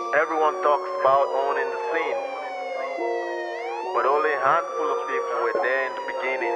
Everyone talks about owning the scene, but only a handful of people were there in the beginning.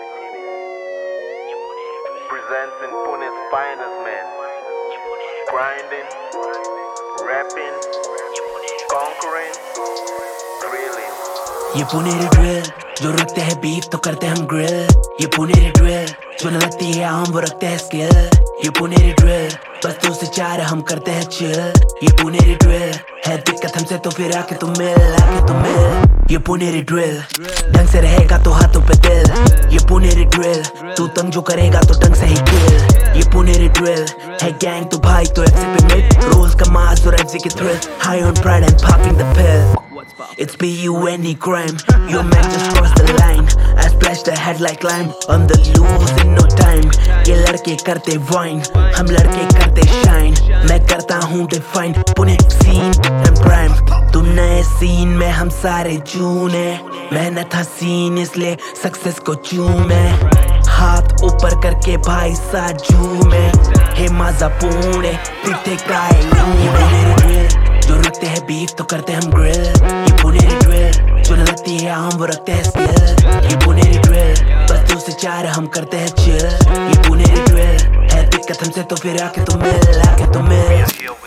Presenting Pune's finest men, grinding, rapping, conquering, drilling. ये Puneri drill जो रखते हैं beef तो करते हम grill. ये Puneri drill जो न लगती है आम वो रखते हैं स्किल. ये पुनेरी ड्रिल बस 2 से 4 हम करते हैं चिल. ये पुनेरी ड्रिल है दिक्कत हमसे तो फिर आके तुम मिल. ये पुनेरी ड्रिल ढंग से रहेगा तो हाथों पे दिल. ये पुनेरी ड्रिल तू तंग जो करेगा तो ढंग से ही किल. ये पुनेरी ड्रिल है गैंग तो भाई तो एफसी पे मिड. रोल्स का मास और एफसी की thrill. High on pride and popping the pill. It's B-U-N-E crime. Your man just crossed the line. I splashed the head like lime. On the loose in no time. ये लड़के करते wine, हम लड़के करते shine. मैं करता हूँ define. Pune scene and prime. तू नए scene में हम सारे जूने. मेहनत हसीन इसलिए success को चूमे. हाथ ऊपर करके भाई साजू में. हे मजा पुणे तिथे काय लूने. जो रखते हैं बीफ तो करते हम ग्रिल. ये पुनेरी ड्रिल जो न लगती है आम वो रखते हैं स्किल. ये पुनेरी ड्रिल बस 2 से 4 हम करते हैं चिल. ये पुनेरी ड्रिल है दिक्कत हमसे तो फिर आके तुम मिल.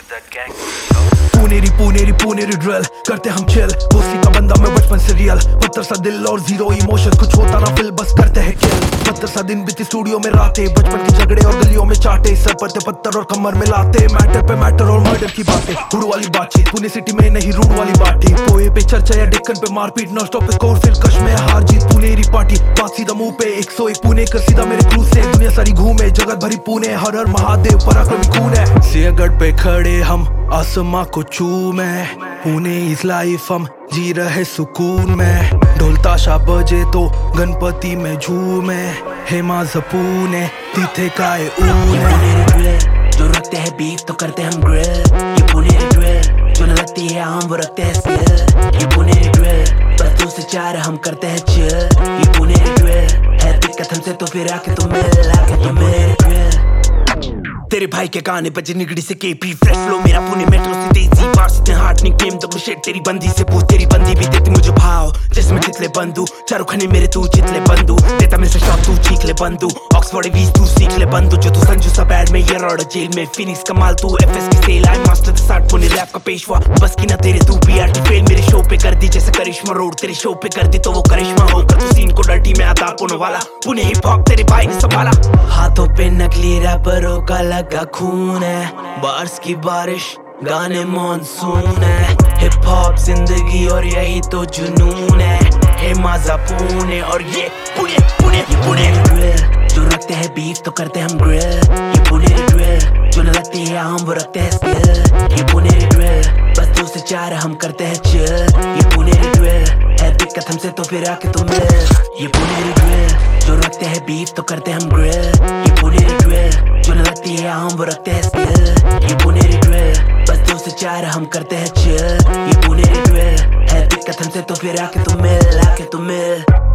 पुनेरी ड्रिल करते हम चिल. दोस्ती का बंदा मैं बचपन से रियल. पत्थर सा दिल और जीरो इमोशन कुछ होता ना फिल बस करते हैं किल. 70 सा दिन बीती स्टूडियो में रातें. बचपन के झगड़े और गलियों में चाटे. सर पर थे पत्थर और कमर में लाते. मैटर पे मैटर और मर्डर की बातें. हुड वाली बातचीत पुणे सिटी में नहीं रूड वाली बातें. पोए पे चर्चा या डेक्कन पे मारपीट. नॉन स्टॉप स्कोर फिर कश में हार जीत. पुनेरी पार्टी बात सीधा मुंह पे. 101 पुणे कर सीधा मेरे क्रूज से. दुनिया सारी घूमे जगत भरी पुणे. हर हर महादेव पराक्रमी खून है. सिंहगढ़ पे खड़े हम आसमां को चूमे. पुणे इस लाइफ हम जी रहे सुकून में. ढोल ताशा बजे तो गणपति में झूमे. हे माज़ पुणे तिथे काय ऊने. जो रखते हैं बीफ तो करते हम ग्रिल. ये पुनेरी ड्रिल जो न लगती है आम वो रखते हैं स्किल. ये पुनेरी ड्रिल बस 2 से 4 हम करते हैं चिल. ये पुनेरी ड्रिल है दिक्कत हमसे तो फिर आके तुम मिल. तेरे भाई के गाने बजे निगड़ी से केपी. फ्रेश लो मेरा पुणे मेट्रो से तेजी. बार से हार्ट निकनेम तो शेट. तेरी बंदी से पूछ तेरी बंदी भी देती मुझे भाव. जिसमें चितले बंदू चारों खाने मेरे तू चितले बंदू. देता मेरे से शॉट तू चीख ले बंदू. ऑक्सफोर्ड वीज तू सीख ले बंदू. जो तू संजू सा बैड में ये रोड जेल में. फिनिक्स कमाल तू एफएस की सेल. आई मास्टर द साठ पुणे रैप का पेशवा. बस की ना तेरे तू बीआरटी फेल. मेरे शो पे कर दी जैसे करिश्मा रोड. तेरे शो पे कर दी तो वो करिश्मा होकर. तू सीन को डर्टी में आता कोने वाला. पुणे हिप हॉप तेरे भाई ने संभाला. हाथों पे नकली रैपरों का लगा खून है. बार्स की बारिश गाने मॉनसून है. हिप हॉप जिंदगी और यही तो जुनून है. हे मजा पुणे और ये पुणे. ये पुनेरी ड्रिल जो रखते हैं बीफ तो करते हम ग्रिल. ये पुनेरी ड्रिल जो न लगती है आम वो रखते हैं स्किल. ये पुनेरी ड्रिल बस 2 से 4 हम करते हैं चिल. ये पुनेरी ड्रिल है दिक्कत हमसे तो फिर आके तुम मिल. ये पुनेरी ड्रिल जो रखते हैं बीफ तो करते हम ग्रिल. ये पुनेरी ड्रिल जो न लगती है आम वो रखते हैं स्किल. ये पुनेरी ड्रिल बस 2 से 4 हम करते हैं चिल. ये पुनेरी ड्रिल है दिक्कत हमसे तो फिर आके तुम मिल.